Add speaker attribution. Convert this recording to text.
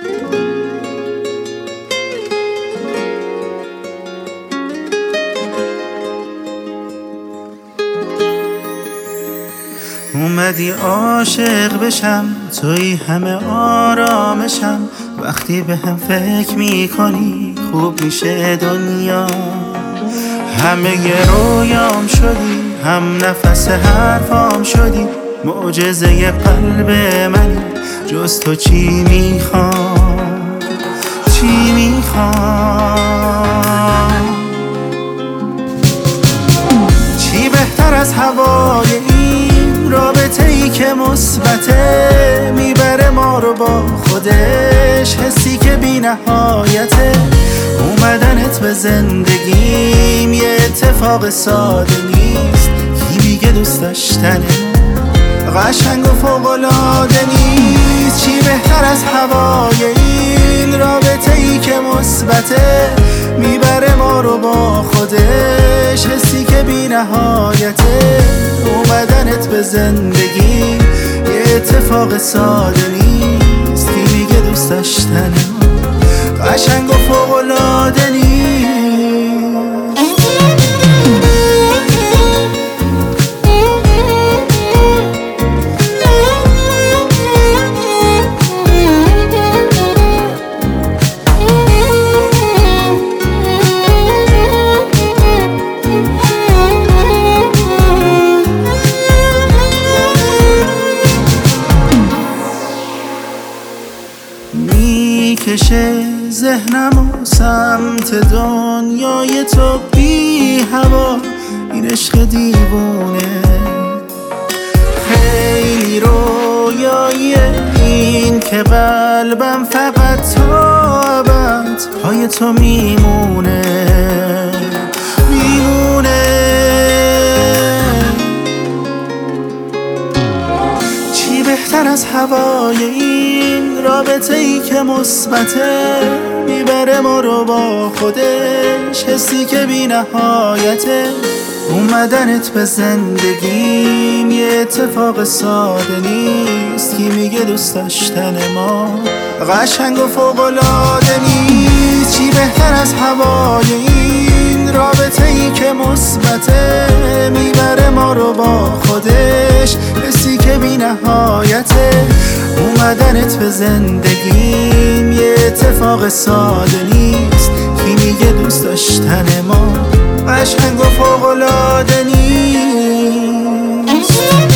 Speaker 1: اومدی عاشق بشم، توی همه آرامشم. وقتی به هم فکر میکنی خوب میشه دنیا. همه رویام شدی، هم نفس حرفام شدی. معجزه قلب منی، جز تو چی میخوام، چی میخوام. چی بهتر از هوای این رابطه ای که مثبته، میبره ما رو با خودش، حسی که بی نهایته. اومدنت به زندگیم یه اتفاق ساده نیست. کی میگه دوست داشتنه قشنگ و فوق‌العاده نیست؟ چی بهتر از هوای این رابطه ای که مثبته، میبره ما رو با خودش، حسی که بی نهایته. اومدنت به زندگی یه اتفاق ساده نیست. کی میگه دوست داشتن قشنگ و فوق‌العاده نیست؟ میکشه ذهنم و سمت دنیای تو بی هوا. این عشق دیوونه خیلی رویاییه این که قلبم فقط تا ابد پای تو میمونه، میمونه. چی بهتر از هوای این رابطه ای که مثبته، میبره ما رو با خودش، حسی که بی نهایته. اومدنت به زندگیم یه اتفاق ساده نیست. کی میگه دوست داشتن ما قشنگ و فوق‌العاده نیست؟ چی بهتر از هوای این رابطه ای که مثبته، میبره ما رو با خودش، حسی که بی نهایته. اومدنت به زندگیم یه اتفاق ساده نیست. کی میگه دوست داشتن ما قشنگ و فوق‌العاده نیست؟